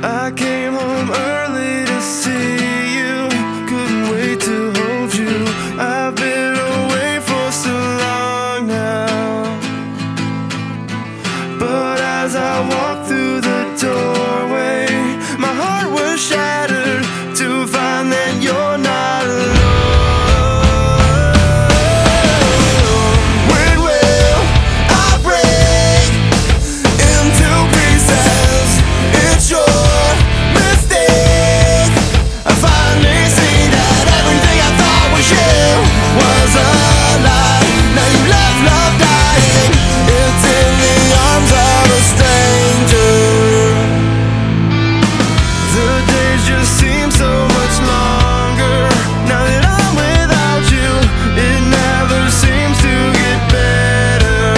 I came home early to see you, couldn't wait to hold you. I've been away for so long now, but as I walked through the doorway, my heart was shattered to find that you're not alone. When will I break into pieces? It's your mistake. I finally see that everything I thought was you was a lie. Now you love dying. It's in the arms of a stranger. The days just seem so much longer now that I'm without you. It never seems to get better.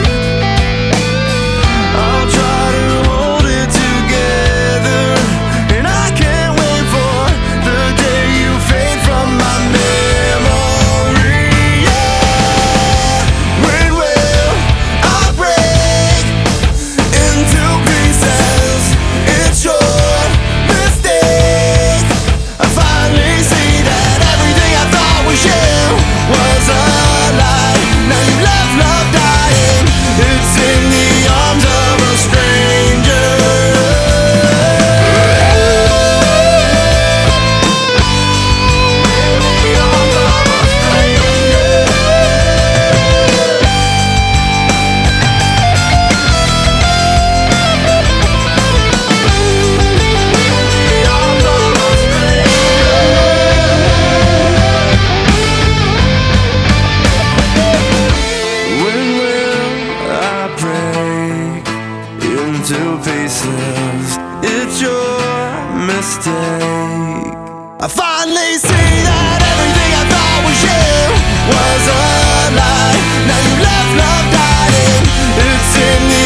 I'll try to hold it together, and I can't wait for the day you fade from my memory. Yeah. When will I break into pieces? It's your mistake. I finally see that everything I thought was you was a lie. Now you love dying. It's in the arms of a stranger. When will I break into pieces? It's your mistake. I finally see that everything I thought was you was a lie. Now you love dying. It's in the